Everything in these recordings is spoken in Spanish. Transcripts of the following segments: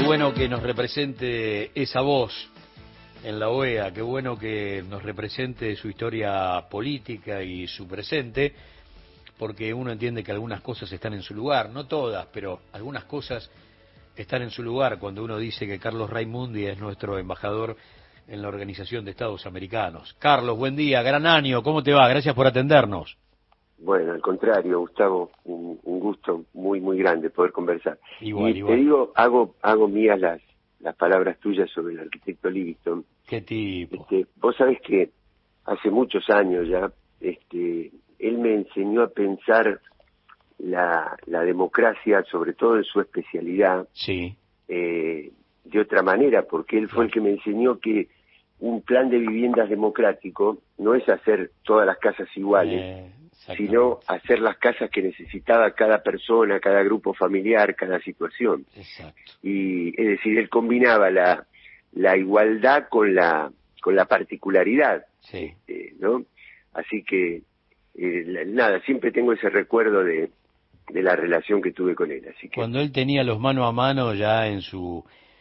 bueno que nos represente esa voz en la OEA, qué bueno que nos represente su historia política y su presente, porque uno entiende que algunas cosas están en su lugar, no todas, pero algunas cosas están en su lugar cuando uno dice que Carlos Raimundi es nuestro embajador en la Organización de Estados Americanos. Carlos, buen día, gran año, ¿cómo te va? Gracias por atendernos. Bueno, al contrario, Gustavo, un gusto muy, muy grande poder conversar. Igual. Te digo, hago mías las palabras tuyas sobre el arquitecto Livingston. ¿Qué tipo? Vos sabés que hace muchos años ya, él me enseñó a pensar la democracia, sobre todo en su especialidad, Sí. De otra manera, porque él fue el que me enseñó que un plan de viviendas democrático no es hacer todas las casas iguales, sino hacer las casas que necesitaba cada persona, cada grupo familiar, cada situación. Exacto. Y es decir, él combinaba la igualdad con la particularidad, sí. ¿no? Así que nada, siempre tengo ese recuerdo de la relación que tuve con él. Así que cuando él tenía los mano a mano ya en su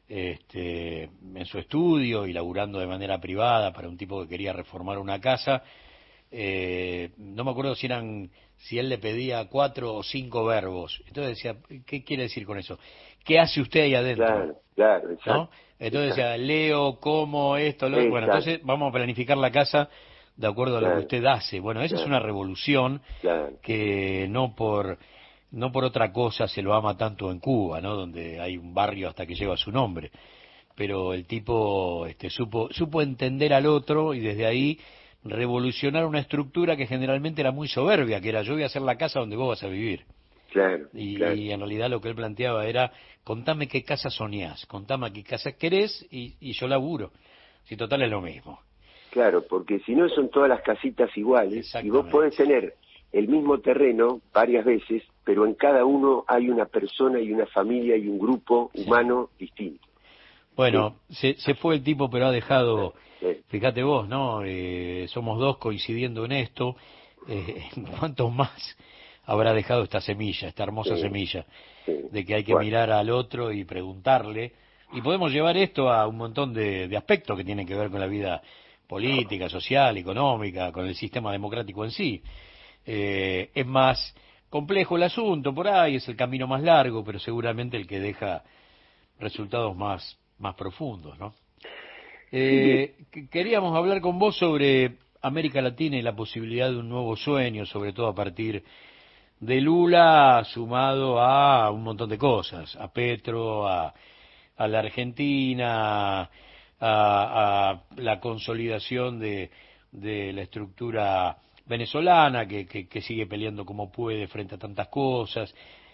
estudio y laburando de manera privada para un tipo que quería reformar una casa, no me acuerdo si él le pedía 4 o 5 verbos. Entonces decía, ¿qué quiere decir con eso? ¿Qué hace usted ahí adentro? Claro, exacto. ¿No? Entonces decía, leo, como, esto, lo... Bueno, entonces vamos a planificar la casa de acuerdo a lo que usted hace. Bueno, esa es una revolución que no por otra cosa se lo ama tanto en Cuba, ¿no? Donde hay un barrio hasta que lleva su nombre. Pero el tipo supo entender al otro y desde ahí revolucionar una estructura que generalmente era muy soberbia, que era yo voy a hacer la casa donde vos vas a vivir. Y en realidad lo que él planteaba era, contame qué casa soñás, contame qué casa querés y yo laburo. Si total es lo mismo. Claro, porque si no son todas las casitas iguales y vos podés tener el mismo terreno varias veces, pero en cada uno hay una persona y una familia y un grupo humano distinto. Bueno, se fue el tipo, pero ha dejado, fíjate vos, ¿no? Somos dos coincidiendo en esto. ¿Cuántos más habrá dejado esta semilla, esta hermosa semilla, de que hay que mirar al otro y preguntarle? Y podemos llevar esto a un montón de aspectos que tienen que ver con la vida política, social, económica, con el sistema democrático en sí. Es más complejo el asunto, por ahí es el camino más largo, pero seguramente el que deja resultados más profundos, ¿no? Queríamos hablar con vos sobre América Latina y la posibilidad de un nuevo sueño, sobre todo a partir de Lula, sumado a un montón de cosas, a Petro, a la Argentina, a la consolidación de la estructura venezolana que sigue peleando como puede frente a tantas cosas.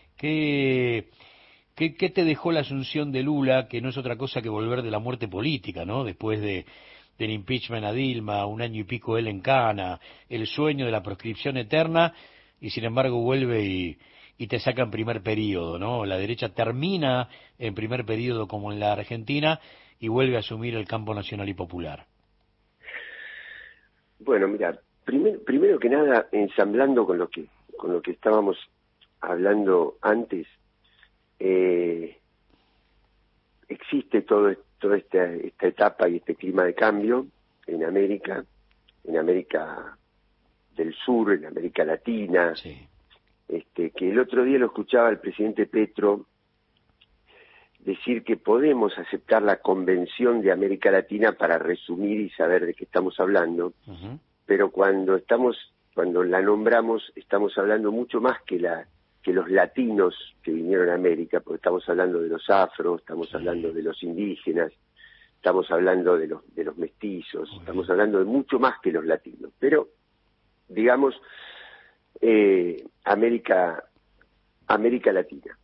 ¿Qué te dejó la asunción de Lula, que no es otra cosa que volver de la muerte política, ¿no? Después del impeachment a Dilma, 1 año y pico él en cana, el sueño de la proscripción eterna, y sin embargo vuelve y te saca en primer periodo, ¿no? La derecha termina en primer periodo como en la Argentina y vuelve a asumir el campo nacional y popular. Bueno, mira, primero que nada, ensamblando con lo que estábamos hablando antes, existe toda esta etapa y este clima de cambio en América del Sur, en América Latina, que el otro día lo escuchaba el presidente Petro decir que podemos aceptar la Convención de América Latina para resumir y saber de qué estamos hablando, pero cuando la nombramos estamos hablando mucho más que los latinos que vinieron a América, porque estamos hablando de los afros, estamos hablando de los indígenas, estamos hablando de los mestizos, estamos hablando de mucho más que los latinos, pero digamos América Latina.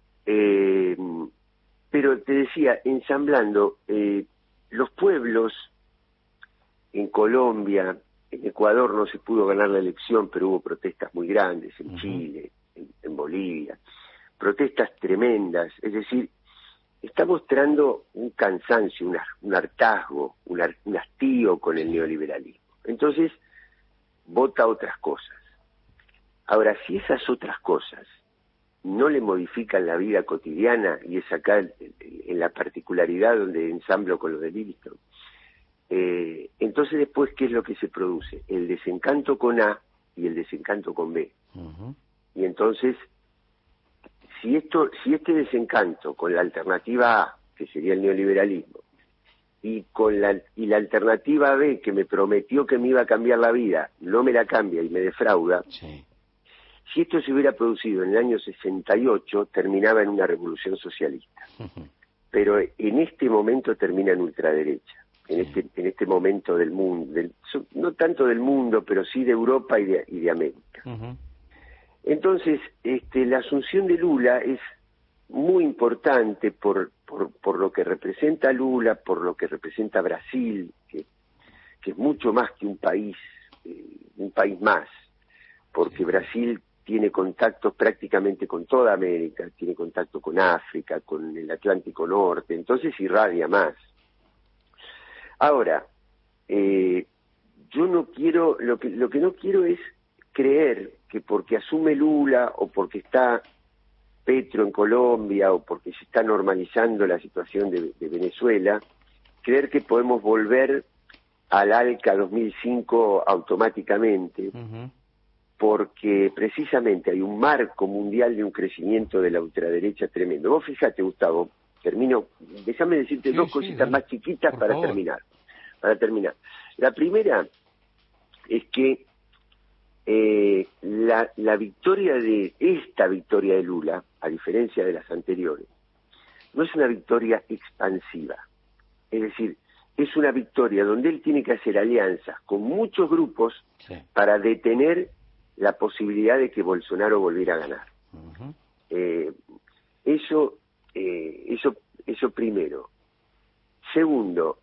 Pero te decía, ensamblando, los pueblos en Colombia, en Ecuador no se pudo ganar la elección, pero hubo protestas muy grandes, en Chile, en Bolivia, protestas tremendas, es decir, está mostrando un cansancio, un hartazgo, un hastío con el neoliberalismo. Entonces, vota otras cosas. Ahora, si esas otras cosas no le modifican la vida cotidiana, y es acá en la particularidad donde ensamblo con lo de Livingston. Entonces después, ¿qué es lo que se produce? El desencanto con A y el desencanto con B. Y entonces, si este desencanto con la alternativa A, que sería el neoliberalismo, y la alternativa B, que me prometió que me iba a cambiar la vida, no me la cambia y me defrauda, sí. Si esto se hubiera producido en el año 68, terminaba en una revolución socialista. Pero en este momento termina en ultraderecha. En este momento del mundo, no tanto del mundo, pero sí de Europa y de América. Entonces, la asunción de Lula es muy importante por lo que representa Lula, por lo que representa Brasil, que es mucho más que un país más, porque Brasil tiene contactos prácticamente con toda América, tiene contacto con África, con el Atlántico Norte, entonces irradia más. Ahora, yo no quiero, lo que no quiero es creer que porque asume Lula o porque está Petro en Colombia o porque se está normalizando la situación de Venezuela, creer que podemos volver al ALCA 2005 automáticamente, porque precisamente hay un marco mundial de un crecimiento de la ultraderecha tremendo. Vos fíjate, Gustavo, termino, déjame decirte dos cositas más chiquitas para terminar. La primera es que la victoria esta victoria de Lula, a diferencia de las anteriores, no es una victoria expansiva. Es decir, es una victoria donde él tiene que hacer alianzas con muchos grupos para detener la posibilidad de que Bolsonaro volviera a ganar. Eso primero. Segundo,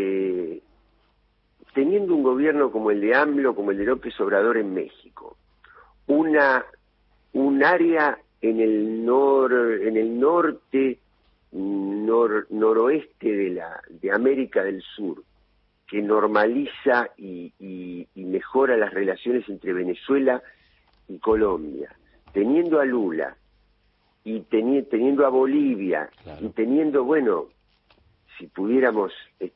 teniendo un gobierno como el de AMLO, como el de López Obrador en México, un área en el norte, noroeste de América del Sur, que normaliza y mejora las relaciones entre Venezuela y Colombia, teniendo a Lula y teniendo a Bolivia, y teniendo, bueno, si pudiéramos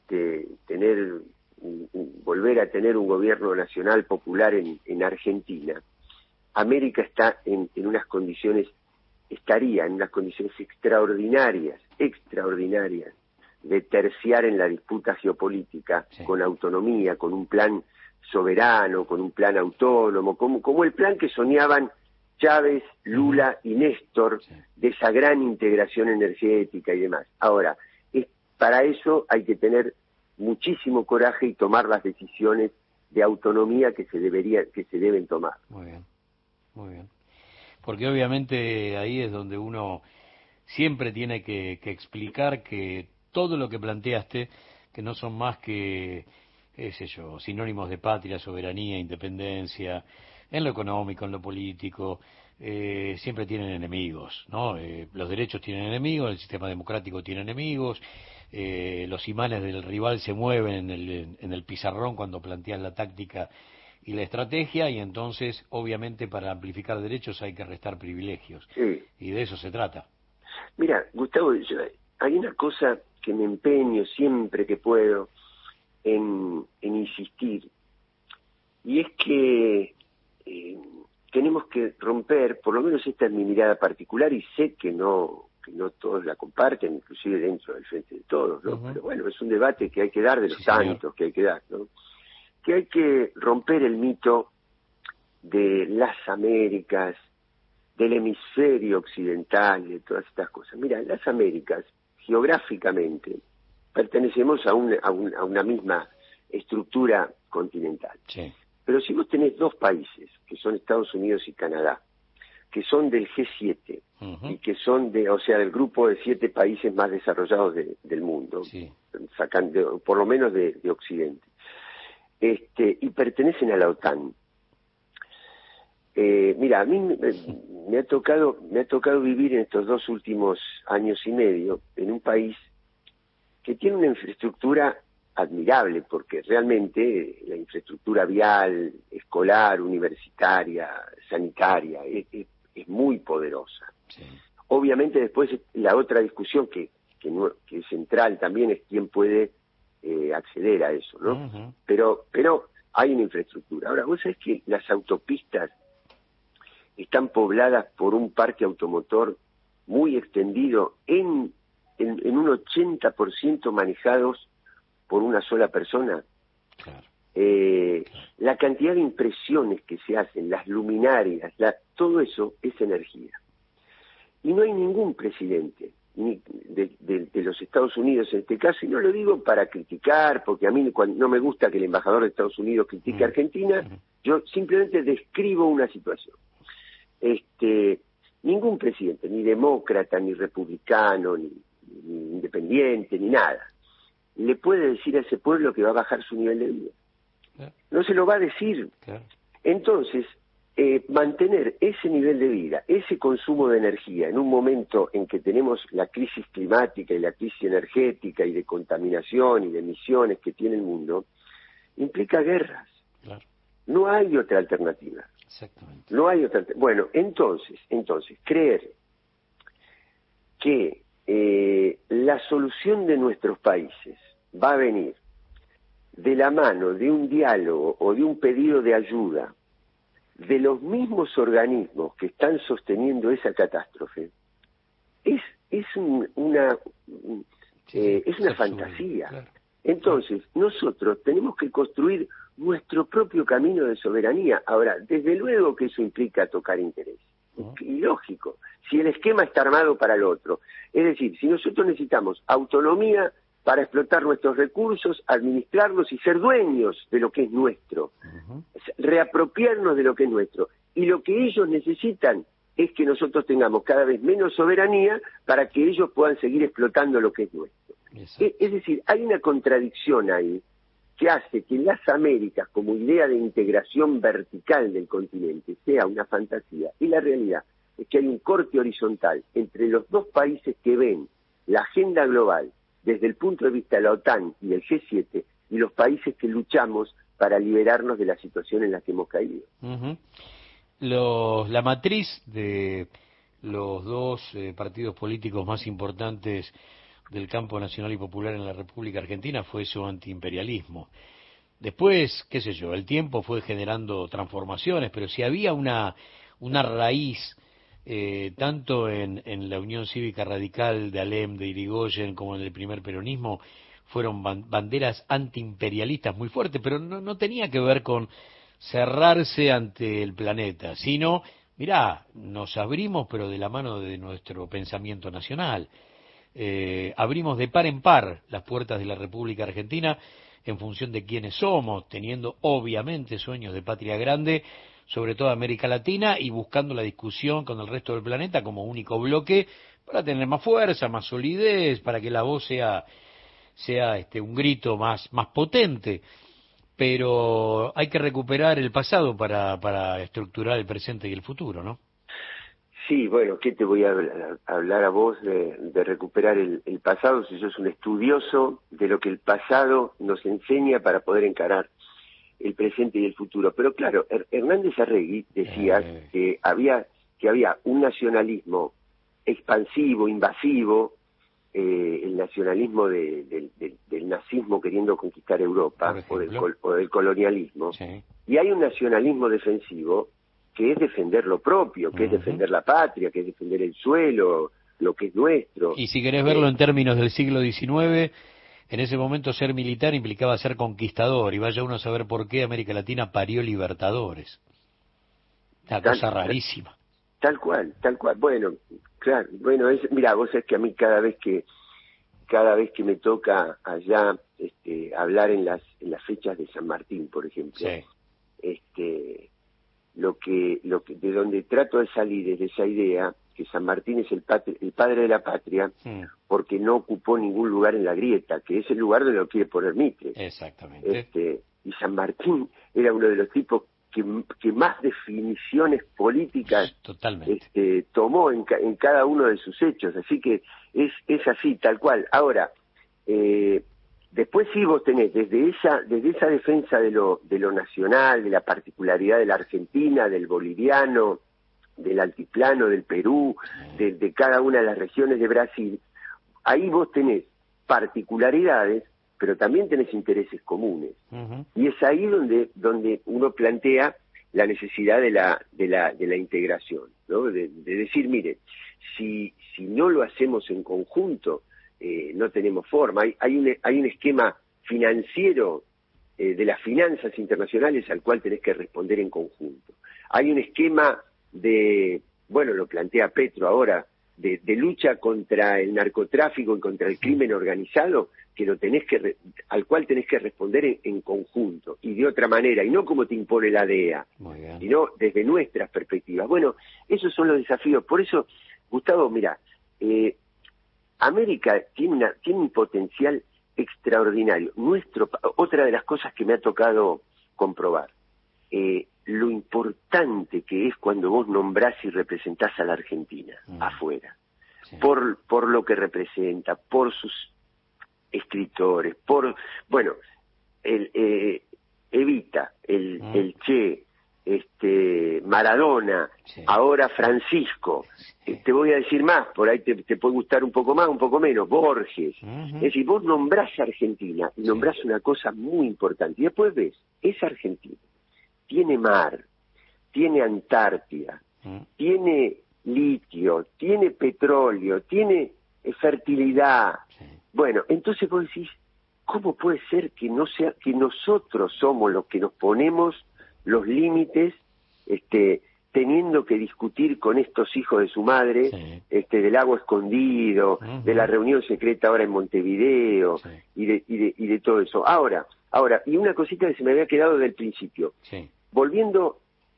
volver a tener un gobierno nacional popular en Argentina, América estaría en unas condiciones extraordinarias de terciar en la disputa geopolítica, con autonomía, con un plan soberano, con un plan autónomo, como el plan que soñaban Chávez, Lula y Néstor, de esa gran integración energética y demás. Ahora, para eso hay que tener muchísimo coraje y tomar las decisiones de autonomía que se deben tomar. Muy bien. Porque obviamente ahí es donde uno siempre tiene que explicar que todo lo que planteaste, que no son más que, sinónimos de patria, soberanía, independencia, en lo económico, en lo político, siempre tienen enemigos, ¿no? Los derechos tienen enemigos, el sistema democrático tiene enemigos, los imanes del rival se mueven en el pizarrón cuando plantean la táctica y la estrategia, y entonces, obviamente, para amplificar derechos hay que restar privilegios. Y de eso se trata. Mira, Gustavo, hay una cosa que me empeño siempre que puedo en insistir, y es que tenemos que romper, por lo menos esta es mi mirada particular, y sé que no todos la comparten, inclusive dentro del Frente de Todos, ¿no? Pero bueno, es un debate que hay que dar de los tantos que hay que dar, ¿no? Que hay que romper el mito de las Américas, del hemisferio occidental, de todas estas cosas. Mira, en las Américas, geográficamente, pertenecemos a una misma estructura continental. Pero si vos tenés dos países, que son Estados Unidos y Canadá, que son del G7, y que son del grupo de 7 países más desarrollados del mundo, sacando, por lo menos de Occidente, y pertenecen a la OTAN. Mira, a mí me ha tocado vivir en estos 2 últimos años y medio en un país que tiene una infraestructura admirable, porque realmente la infraestructura vial, escolar, universitaria, sanitaria, es muy poderosa. Sí. Obviamente después la otra discusión que es central también es quién puede acceder a eso, ¿no? Uh-huh. Pero hay una infraestructura. Ahora, vos sabés que las autopistas están pobladas por un parque automotor muy extendido, en un 80% manejados por una sola persona. Claro. La cantidad de impresiones que se hacen, las luminarias, todo eso es energía. Y no hay ningún presidente ni de los Estados Unidos en este caso, y no lo digo para criticar, porque a mí no me gusta que el embajador de Estados Unidos critique a Argentina, yo simplemente describo una situación. Ningún presidente, ni demócrata, ni republicano, ni independiente, ni nada, le puede decir a ese pueblo que va a bajar su nivel de vida. No se lo va a decir. Entonces, mantener ese nivel de vida, ese consumo de energía en un momento en que tenemos la crisis climática y la crisis energética y de contaminación y de emisiones que tiene el mundo, implica guerras. Claro. No hay otra alternativa. Exactamente. No hay otra. Bueno, entonces, creer que la solución de nuestros países va a venir de la mano de un diálogo o de un pedido de ayuda de los mismos organismos que están sosteniendo esa catástrofe, es una fantasía. Claro. Entonces, nosotros tenemos que construir nuestro propio camino de soberanía. Ahora, desde luego que eso implica tocar interés. Y lógico, si el esquema está armado para el otro. Es decir, si nosotros necesitamos autonomía para explotar nuestros recursos, administrarlos y ser dueños de lo que es nuestro, reapropiarnos de lo que es nuestro. Y lo que ellos necesitan es que nosotros tengamos cada vez menos soberanía para que ellos puedan seguir explotando lo que es nuestro. Es decir, hay una contradicción ahí que hace que las Américas, como idea de integración vertical del continente, sea una fantasía. Y la realidad es que hay un corte horizontal entre los dos países que ven la agenda global desde el punto de vista de la OTAN y el G7, y los países que luchamos para liberarnos de la situación en la que hemos caído. Uh-huh. La matriz de los dos partidos políticos más importantes del campo nacional y popular en la República Argentina fue su antiimperialismo. Después, qué sé yo, el tiempo fue generando transformaciones, pero si había una raíz tanto en la Unión Cívica Radical de Alem, de Irigoyen, como en el primer peronismo, fueron banderas antiimperialistas muy fuertes, pero no tenía que ver con cerrarse ante el planeta, sino, mirá, nos abrimos pero de la mano de nuestro pensamiento nacional. Abrimos de par en par las puertas de la República Argentina en función de quiénes somos, teniendo obviamente sueños de patria grande sobre toda América Latina y buscando la discusión con el resto del planeta como único bloque para tener más fuerza, más solidez, para que la voz sea un grito más potente. Pero hay que recuperar el pasado para estructurar el presente y el futuro, ¿no? Sí, bueno, ¿qué te voy a hablar a vos de recuperar el pasado si sos un estudioso de lo que el pasado nos enseña para poder encarar el presente y el futuro? Pero claro, Hernández Arregui decía que había un nacionalismo expansivo, invasivo, el nacionalismo del nazismo queriendo conquistar Europa, o del colonialismo, sí. Y hay un nacionalismo defensivo que es defender lo propio, que es defender la patria, que es defender el suelo, lo que es nuestro. Y si querés verlo en términos del siglo XIX, en ese momento ser militar implicaba ser conquistador, y vaya uno a saber por qué América Latina parió libertadores. Una cosa rarísima. Tal cual. Bueno, claro, mira, vos sabés que a mí cada vez que me toca allá hablar en las fechas de San Martín, por ejemplo, sí. Lo que de donde trato de salir es de esa idea que San Martín es el padre de la patria, porque no ocupó ningún lugar en la grieta, que es el lugar donde lo quiere poner Mitre. Exactamente. Y San Martín era uno de los tipos que más definiciones políticas tomó en cada uno de sus hechos, así que es así, tal cual. Ahora, después sí vos tenés desde esa defensa de lo nacional, de la particularidad de la Argentina, del boliviano, del altiplano del Perú, de cada una de las regiones de Brasil, ahí vos tenés particularidades, pero también tenés intereses comunes. Y es ahí donde uno plantea la necesidad de la integración, ¿no? De decir, mire, si no lo hacemos en conjunto, no tenemos forma. Hay un esquema financiero de las finanzas internacionales al cual tenés que responder en conjunto. Hay un esquema bueno, lo plantea Petro ahora, de lucha contra el narcotráfico y contra el crimen organizado, que al cual tenés que responder en conjunto y de otra manera, y no como te impone la DEA, sino desde nuestras perspectivas. Bueno, esos son los desafíos. Por eso, Gustavo, mira, América tiene un potencial extraordinario. Otra de las cosas que me ha tocado comprobar, lo importante que es cuando vos nombrás y representás a la Argentina afuera, por lo que representa, por sus escritores, Evita, el Che, Maradona, ahora Francisco, te voy a decir más, por ahí te puede gustar un poco más, un poco menos, Borges. Es decir, vos nombrás a Argentina y nombrás una cosa muy importante, y después ves, es Argentina, tiene mar, tiene Antártida, tiene litio, tiene petróleo, tiene fertilidad. Bueno, entonces vos decís, ¿cómo puede ser que nosotros somos los que nos ponemos los límites, teniendo que discutir con estos hijos de su madre, del lago escondido, de la reunión secreta ahora en Montevideo, y de todo eso? Ahora, y una cosita que se me había quedado del principio, volviendo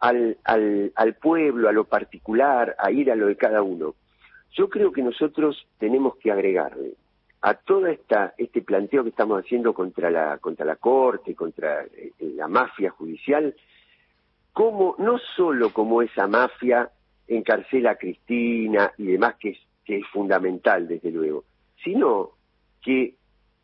al pueblo, a lo particular, a ir a lo de cada uno, yo creo que nosotros tenemos que agregarle a todo este planteo que estamos haciendo contra la Corte, contra la mafia judicial, no solo como esa mafia encarcela a Cristina y demás, que es fundamental, desde luego, sino que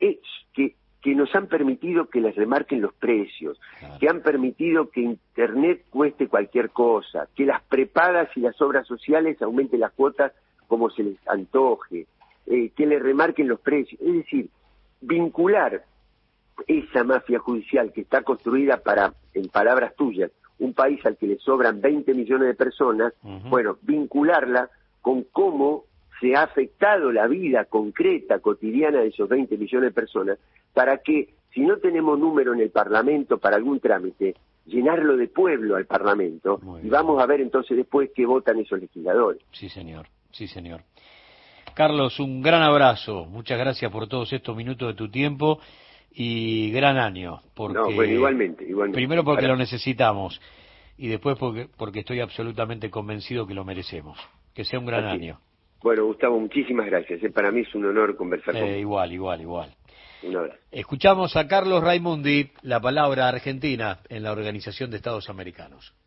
nos han permitido que les remarquen los precios, que han permitido que Internet cueste cualquier cosa, que las prepagas y las obras sociales aumenten las cuotas como se les antoje, que le remarquen los precios. Es decir, vincular esa mafia judicial que está construida para, en palabras tuyas, un país al que le sobran 20 millones de personas, bueno, vincularla con cómo se ha afectado la vida concreta, cotidiana de esos 20 millones de personas, para que, si no tenemos número en el Parlamento para algún trámite, llenarlo de pueblo al Parlamento, y vamos a ver entonces después qué votan esos legisladores. Sí, señor. Sí, señor. Carlos, un gran abrazo. Muchas gracias por todos estos minutos de tu tiempo y gran año. Bueno, igualmente. Primero porque lo necesitamos y después porque estoy absolutamente convencido que lo merecemos. Que sea un gran año. Bueno, Gustavo, muchísimas gracias. Para mí es un honor conversar contigo. Igual. Un abrazo. Escuchamos a Carlos Raimundi, la palabra argentina en la Organización de Estados Americanos.